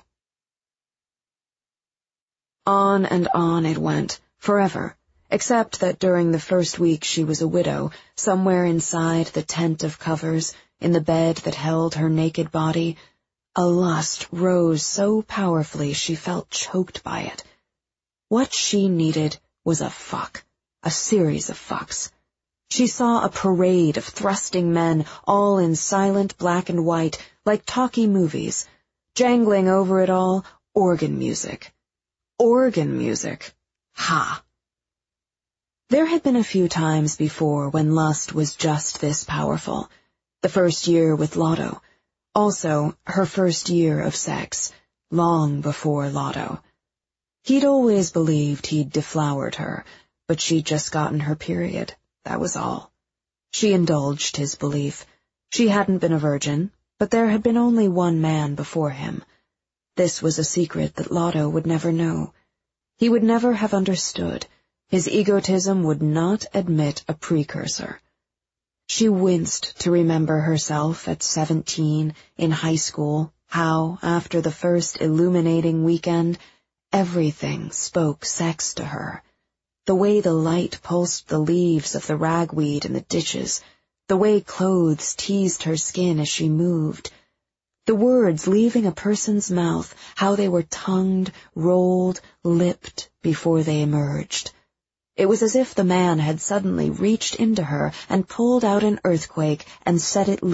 On and on it went, forever, except that during the first week she was a widow, somewhere inside the tent of covers, in the bed that held her naked body, a lust rose so powerfully she felt choked by it. What she needed was a fuck, a series of fucks. She saw a parade of thrusting men, all in silent black and white, like talkie movies. Jangling over it all, organ music. Organ music. Ha! There had been a few times before when lust was just this powerful. The first year with Lotto. Also, her first year of sex, long before Lotto. He'd always believed he'd deflowered her, but she'd just gotten her period, that was all. She indulged his belief. She hadn't been a virgin, but there had been only one man before him. This was a secret that Lotto would never know. He would never have understood. His egotism would not admit a precursor. She winced to remember herself at seventeen, in high school, how, after the first illuminating weekend, everything spoke sex to her. The way the light pulsed the leaves of the ragweed in the ditches, the way clothes teased her skin as she moved. The words leaving a person's mouth, how they were tongued, rolled, lipped before they emerged. It was as if the man had suddenly reached into her and pulled out an earthquake and set it